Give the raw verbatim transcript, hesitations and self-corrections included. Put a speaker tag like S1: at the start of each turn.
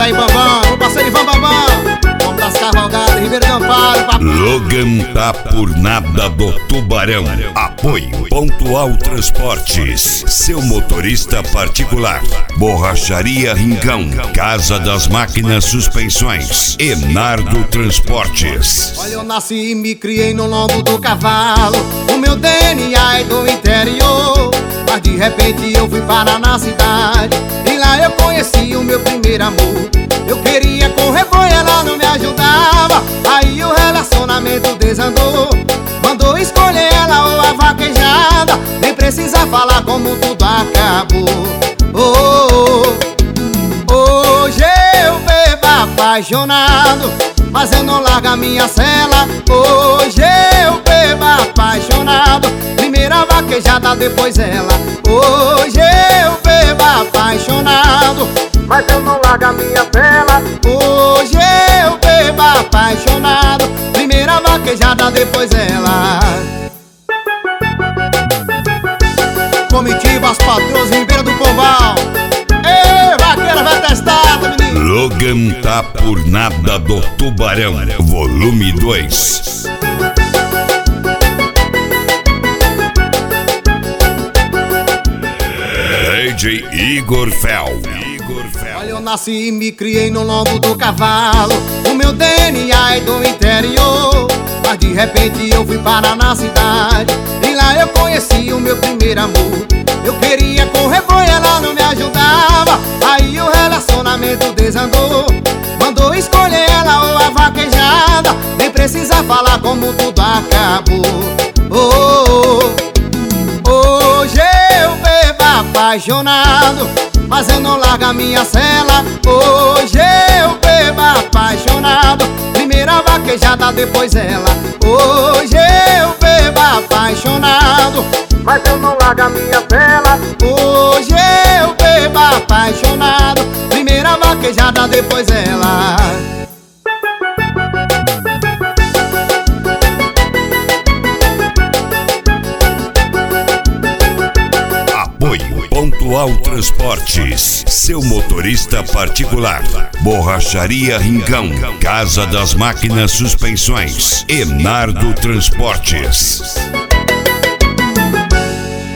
S1: aí, Bambam, o parceiro Ivan Bambam, vamos das cavalgadas, Ribeiro de Amparo, papai.
S2: Logan tá por nada do Tubarão. Apoio Pontual Transportes, seu motorista particular. Borracharia Rincão, Casa das Máquinas Suspensões, Enardo Transportes.
S1: Olha, eu nasci e me criei no lombo do cavalo, o meu D N A é do interior. Mas de repente eu fui parar na cidade e lá eu conheci o meu primeiro amor. Eu queria correr, foi ela não me ajudava, aí o relacionamento desandou. Mandou escolher ela ou a vaquejada, nem precisa falar como tudo acabou. Oh, oh, oh. Hoje eu bebo apaixonado, mas eu não largo a minha cela. Hoje eu bebo apaixonado, primeira vaquejada, depois ela. Hoje eu bebo apaixonado, mas eu não largo a minha cela. Hoje eu bebo apaixonado, primeira vaquejada, depois ela. Comitiva as patroas Ribeira do Pombal. Ei, vaqueira vai testar, menino.
S2: Logan tá por nada do Tubarão, volume dois. D J Igor Fel.
S1: Olha, eu nasci e me criei no lombo do cavalo, o meu D N A é do interior. Mas de repente eu fui parar na cidade e lá eu conheci o meu primeiro amor. Eu queria correr, foi ela não me ajudava, aí o relacionamento desandou. Mandou escolher ela ou a vaquejada, nem precisa falar como tudo acabou. Oh, oh, oh. Hoje eu bebo apaixonado, mas eu não largo a minha cela. Hoje eu bebo apaixonado, primeira vaquejada, depois ela. Hoje eu bebo apaixonado, mas eu não largo a minha cela. Hoje eu bebo apaixonado, primeira vaquejada, depois ela.
S2: Pontual Transportes, seu motorista particular. Borracharia Rincão, Casa das Máquinas Suspensões, Enardo Transportes.